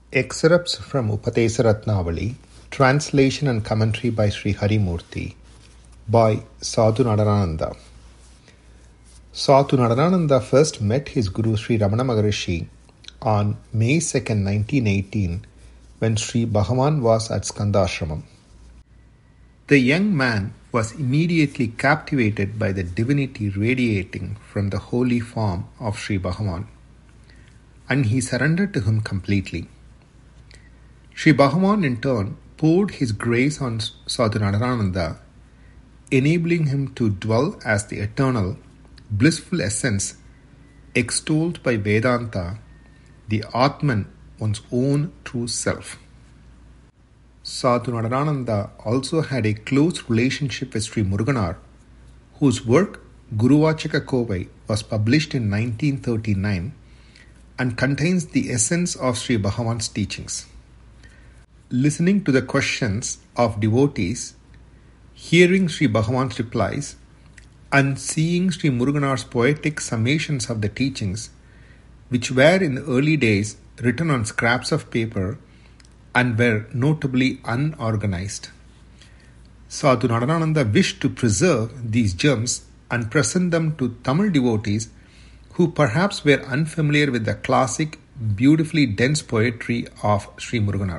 Excerpts from Upadesa Ratnavali, translation and commentary by Sri Harimurthy, by Sadhu Nadarananda. Sadhu Nadarananda first met his Guru Sri Ramana Maharishi on May 2nd, 1918, when Sri Bhagavan was at Skandashramam. The young man was immediately captivated by the divinity radiating from the holy form of Sri Bhagavan, and he surrendered to him completely. Sri Bhagavan in turn poured his grace on Sadhu Nadarananda, enabling him to dwell as the eternal, blissful essence extolled by Vedanta, the Atman, one's own true self. Sadhu Nadarananda also had a close relationship with Sri Muruganar, whose work Guruvachaka Kovai was published in 1939 and contains the essence of Sri Bhagavan's teachings. Listening to the questions of devotees, hearing Sri Bhagavan's replies, and seeing Sri Muruganar's poetic summations of the teachings, which were in the early days written on scraps of paper and were notably unorganized. Sadhu Nadarananda wished to preserve these gems and present them to Tamil devotees who perhaps were unfamiliar with the classic, beautifully dense poetry of Sri Muruganar.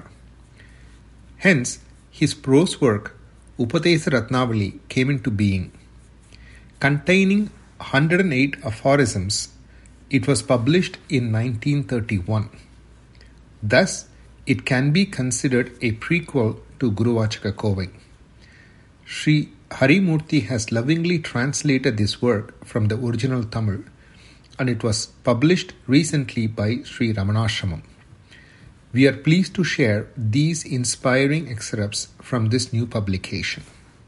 Hence, his prose work, Upadesa Ratnavali, came into being. Containing 108 aphorisms, it was published in 1931. Thus, it can be considered a prequel to Guruvachaka Kovai. Sri Harimurthy has lovingly translated this work from the original Tamil, and it was published recently by Sri Ramanashramam. We are pleased to share these inspiring excerpts from this new publication.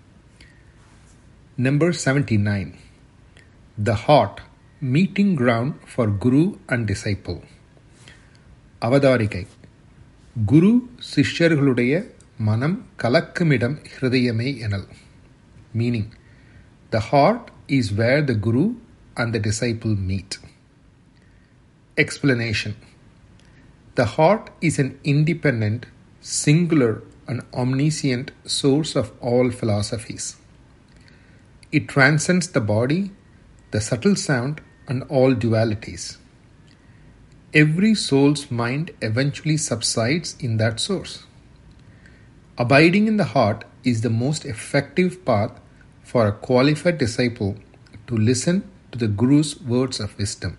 Number 79. The Heart, Meeting Ground for Guru and Disciple. Avadarikai. Guru Sishyargaluடைய மனம் கலக்குமிடம் ஹிருதயமே எனல். Meaning, the heart is where the Guru and the disciple meet. Explanation. The heart is an independent, singular, and omniscient source of all philosophies. It transcends the body, the subtle sound, and all dualities. Every soul's mind eventually subsides in that source. Abiding in the heart is the most effective path for a qualified disciple to listen to the Guru's words of wisdom.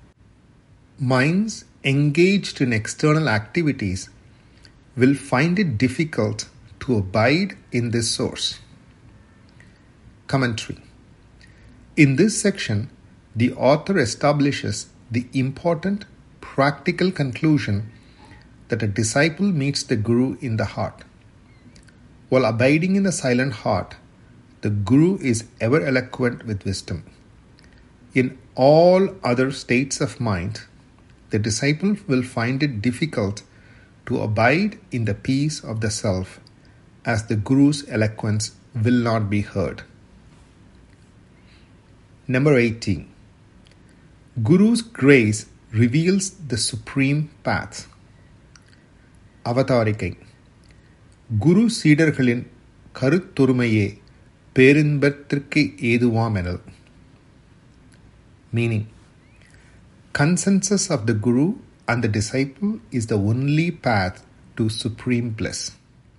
Minds engaged in external activities will find it difficult to abide in this source. Commentary. In this section, the author establishes the important practical conclusion that a disciple meets the Guru in the heart. While abiding in the silent heart, the Guru is ever eloquent with wisdom. In all other states of mind, the disciple will find it difficult to abide in the peace of the self, as the Guru's eloquence will not be heard. Number 18. Guru's grace reveals the supreme path. Avatarikai. Guru சீடர்களின் கருத்தொருமையே பேரின்பத்திற்கு ஏதுவாமெனல். Meaning, consensus of the Guru and the disciple is the only path to supreme bliss.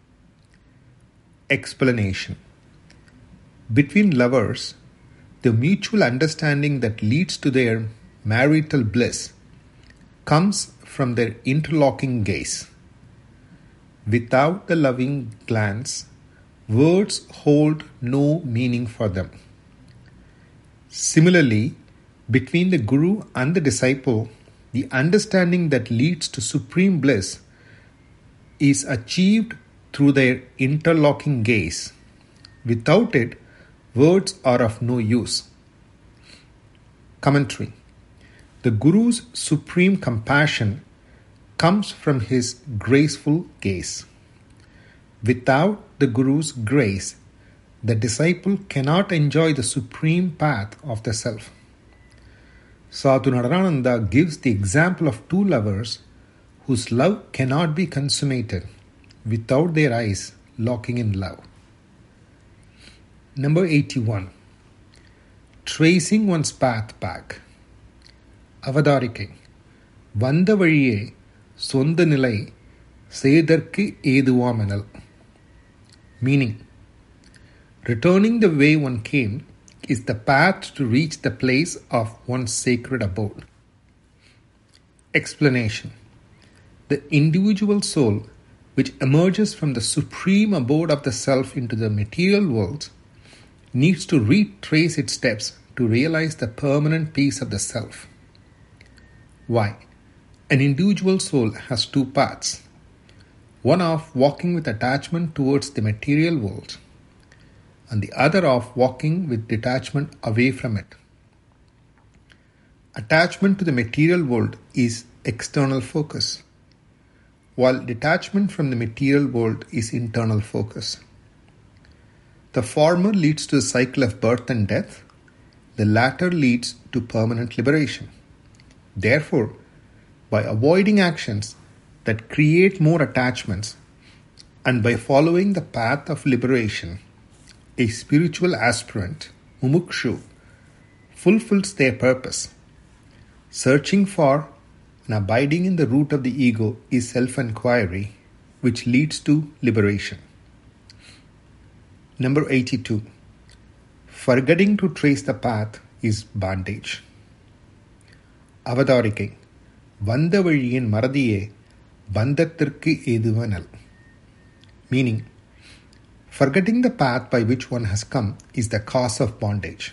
Explanation. Between lovers, the mutual understanding that leads to their marital bliss comes from their interlocking gaze. Without the loving glance, words hold no meaning for them. Similarly, between the Guru and the disciple, the understanding that leads to supreme bliss is achieved through their interlocking gaze. Without it, words are of no use. Commentary. The Guru's supreme compassion comes from his graceful gaze. Without the Guru's grace, the disciple cannot enjoy the supreme path of the self. Sadhu Nadarananda gives the example of two lovers whose love cannot be consummated without their eyes locking in love. Number 81. Tracing one's path back. அவதாரிக்கை. வந்த வழியே சொந்த நிலை செய்தற்கு ஏதுவாமெனல். Meaning, returning the way one came is the path to reach the place of one's sacred abode. Explanation. The individual soul, which emerges from the supreme abode of the self into the material world, needs to retrace its steps to realize the permanent peace of the self. Why? An individual soul has two paths. One of walking with attachment towards the material world, and the other of walking with detachment away from it. Attachment to the material world is external focus, while detachment from the material world is internal focus. The former leads to a cycle of birth and death, the latter leads to permanent liberation. Therefore, by avoiding actions that create more attachments and by following the path of liberation, a spiritual aspirant, mumukshu, fulfills their purpose. Searching for and abiding in the root of the ego is self-inquiry, which leads to liberation. Number 82. Forgetting to trace the path is bondage. அவதாரிக்கை. வந்த வழியின் மறதியே பந்தத்திற்கு ஏதுவெனல். Meaning, forgetting the path by which one has come is the cause of bondage.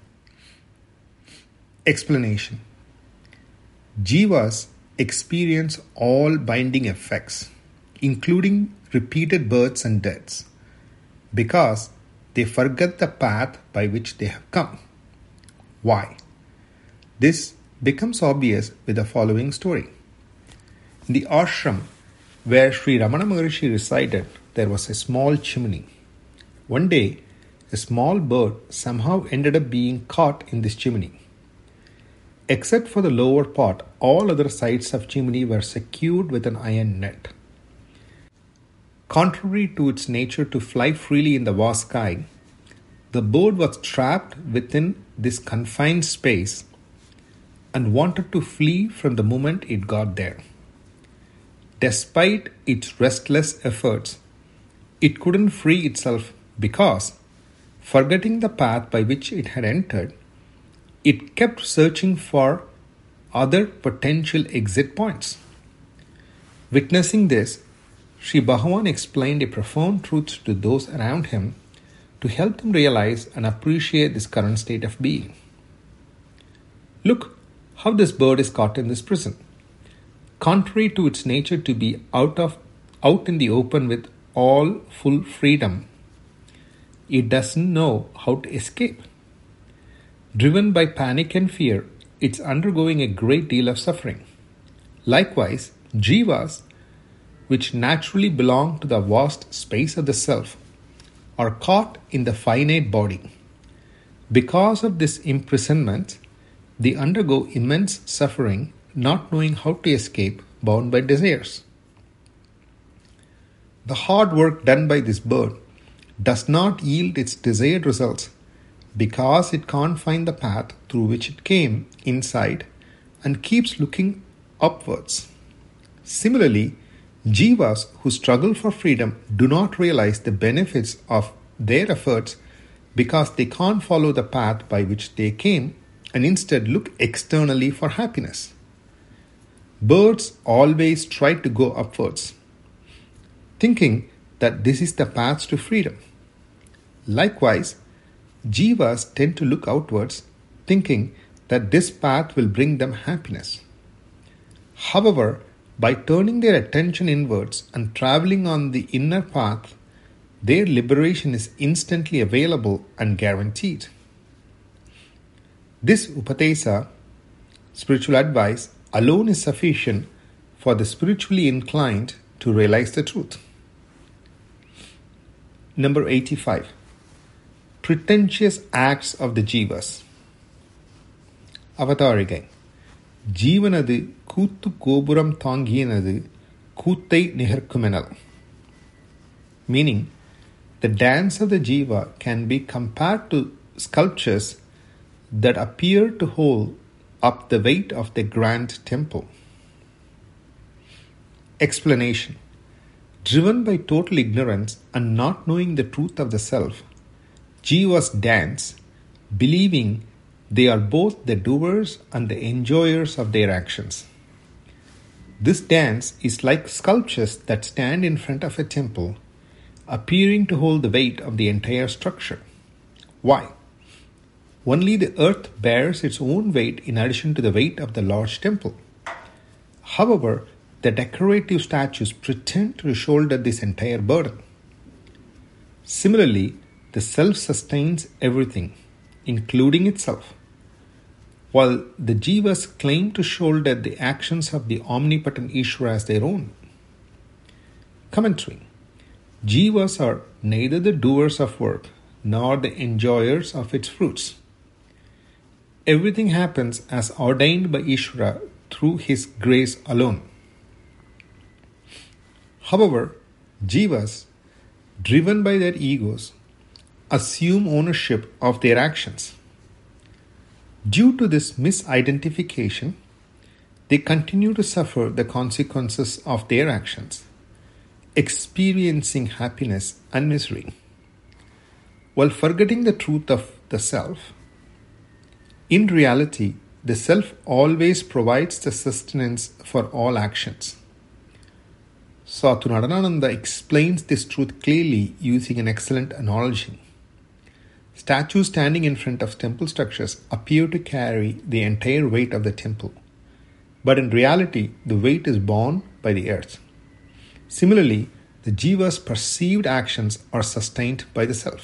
Explanation. Jivas experience all binding effects, including repeated births and deaths, because they forget the path by which they have come. Why? This becomes obvious with the following story. In the ashram where Sri Ramana Maharshi resided, there was a small chimney. One day, a small bird somehow ended up being caught in this chimney. Except for the lower part, all other sides of chimney were secured with an iron net. Contrary to its nature to fly freely in the vast sky, the bird was trapped within this confined space and wanted to flee from the moment it got there. Despite its restless efforts, it couldn't free itself because, forgetting the path by which it had entered, it kept searching for other potential exit points. Witnessing this, Sri Bhagavan explained a profound truth to those around him to help them realize and appreciate this current state of being. Look how this bird is caught in this prison. Contrary to its nature to be out in the open with all full freedom, it doesn't know how to escape. Driven by panic and fear, it's undergoing a great deal of suffering. Likewise, jivas, which naturally belong to the vast space of the self, are caught in the finite body. Because of this imprisonment, they undergo immense suffering, not knowing how to escape, bound by desires. The hard work done by this bird does not yield its desired results because it can't find the path through which it came inside and keeps looking upwards. Similarly, jivas who struggle for freedom do not realize the benefits of their efforts because they can't follow the path by which they came and instead look externally for happiness. Birds always try to go upwards, thinking that this is the path to freedom. Likewise, jivas tend to look outwards, thinking that this path will bring them happiness. However, by turning their attention inwards and traveling on the inner path, their liberation is instantly available and guaranteed. This upatesa, spiritual advice, alone is sufficient for the spiritually inclined to realize the truth. Number 85. Pretentious acts of the jivas. அவதாரிகை. ஜீவனது கூத்து கோபுரம் தாங்கியனது கூத்தை நிகர்க்குமெனல். Meaning, the dance of the jiva can be compared to sculptures that appear to hold up the weight of the grand temple. Explanation. Driven by total ignorance and not knowing the truth of the self, jivas dance, believing they are both the doers and the enjoyers of their actions. This dance is like sculptures that stand in front of a temple, appearing to hold the weight of the entire structure. Why? Only the earth bears its own weight in addition to the weight of the large temple. However, the decorative statues pretend to shoulder this entire burden. Similarly, the self sustains everything, including itself, while the jivas claim to shoulder the actions of the omnipotent Ishvara as their own. Commentary. Jivas are neither the doers of work nor the enjoyers of its fruits. Everything happens as ordained by Ishvara through His grace alone. However, jivas, driven by their egos, assume ownership of their actions. Due to this misidentification, they continue to suffer the consequences of their actions, experiencing happiness and misery, while forgetting the truth of the self. In reality, the self always provides the sustenance for all actions. Sadhu Nadananda explains this truth clearly using an excellent analogy. Statues standing in front of temple structures appear to carry the entire weight of the temple, but in reality, the weight is borne by the earth. Similarly, the jiva's perceived actions are sustained by the self.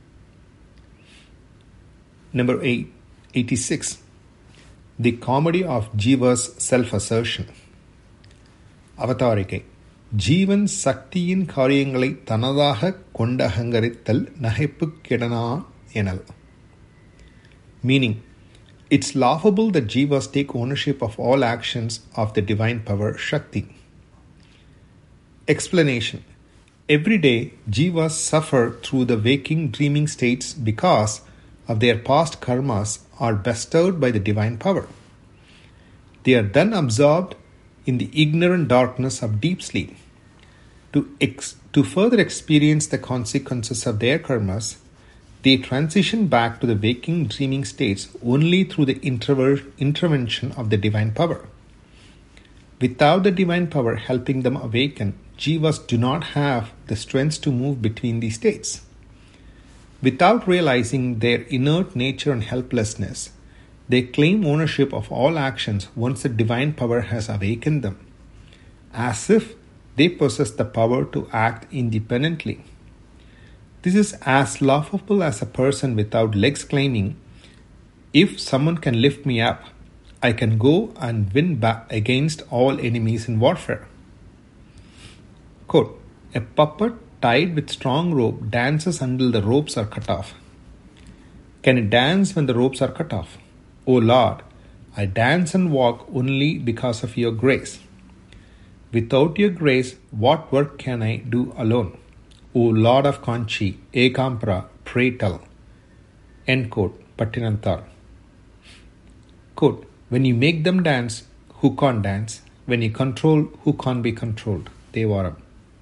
Number 86. The comedy of jiva's self-assertion. அவதாரிகை. ஜீவன் சக்தியின் காரியங்களை தனதாக கொண்டகங்கரித்தல் நகைப்புக்கிடனா எனல். Meaning, it's laughable that jivas take ownership of all actions of the divine power Shakti. Explanation. Every day, jivas suffer through the waking dreaming states because of their past karmas are bestowed by the divine power. They are then absorbed in the ignorant darkness of deep sleep. To further experience the consequences of their karmas, they transition back to the waking dreaming states only through the intervention of the divine power. Without the divine power helping them awaken, jivas do not have the strength to move between these states. Without realizing their inert nature and helplessness, they claim ownership of all actions once the divine power has awakened them, as if they possess the power to act independently. This is as laughable as a person without legs claiming, "If someone can lift me up, I can go and win back against all enemies in warfare." Quote, a puppet tied with strong rope dances until the ropes are cut off. Can it dance when the ropes are cut off? O Lord, I dance and walk only because of your grace. Without your grace, what work can I do alone? O Lord of Kanchi, Ekampara, pray tell. End quote. Pattinanthal. Quote, when you make them dance, who can't dance? When you control, who can't be controlled? Devaram.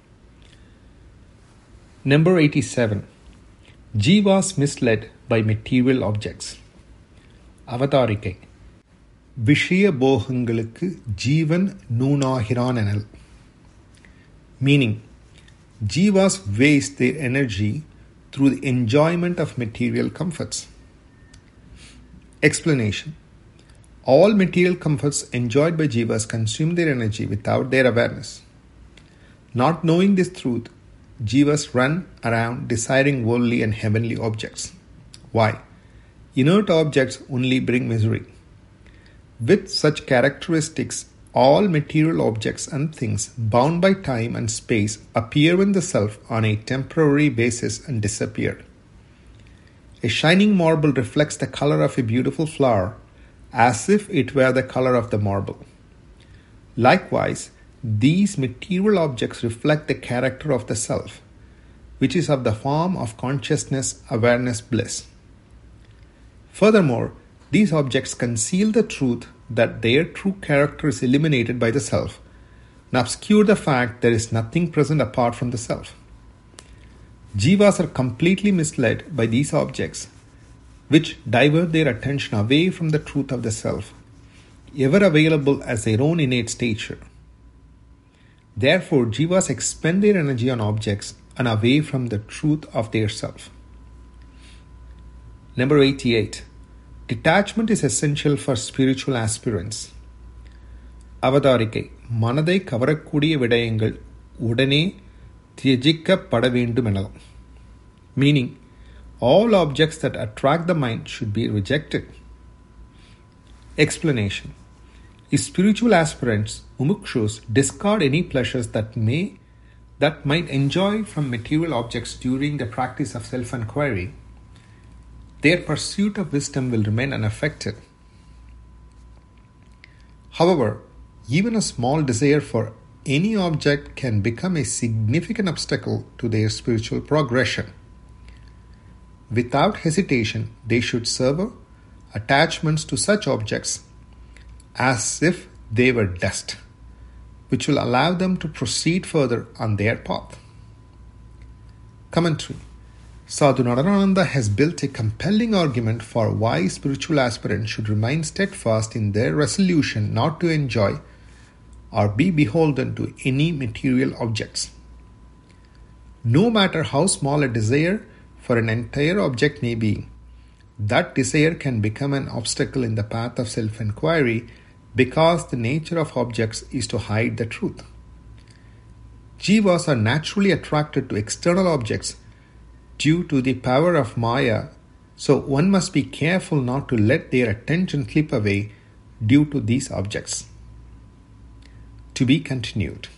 Number 87. Jivas misled by material objects. அவதாரிகை. விஷய போகங்களுக்கு ஜீவன் நூனாகிறான் எனல். Meaning, jivas waste their energy through the enjoyment of material comforts. Explanation. All material comforts enjoyed by jivas consume their energy without their awareness. Not knowing this truth, jivas run around desiring worldly and heavenly objects. Why? Inert objects only bring misery. With such characteristics, all material objects and things bound by time and space appear in the self on a temporary basis and disappear. A shining marble reflects the color of a beautiful flower as if it were the color of the marble. Likewise, these material objects reflect the character of the self, which is of the form of consciousness, awareness, bliss. Furthermore, these objects conceal the truth that their true character is eliminated by the self and obscure the fact there is nothing present apart from the self. Jivas are completely misled by these objects, which divert their attention away from the truth of the self, ever available as their own innate stature. Therefore, Jivas expend their energy on objects and away from the truth of their self. Number 88. Detachment is essential for spiritual aspirants. அவதாரிகை மனதை கவரக்கூடிய விடயங்கள் உடனே தியஜிக்கப்பட வேண்டும் எனலாம். Meaning, all objects that attract the mind should be rejected. Explanation. If spiritual aspirants, mumukshus, discard any pleasures that might enjoy from material objects during the practice of self-inquiry, their pursuit of wisdom will remain unaffected. However, even a small desire for any object can become a significant obstacle to their spiritual progression. Without hesitation, they should sever attachments to such objects as if they were dust, which will allow them to proceed further on their path. Commentary. Sadhu Nadananda has built a compelling argument for why spiritual aspirants should remain steadfast in their resolution not to enjoy or be beholden to any material objects. No matter how small a desire for an entire object may be, that desire can become an obstacle in the path of self-inquiry because the nature of objects is to hide the truth. Jivas are naturally attracted to external objects due to the power of Maya, so one must be careful not to let their attention slip away due to these objects. To be continued.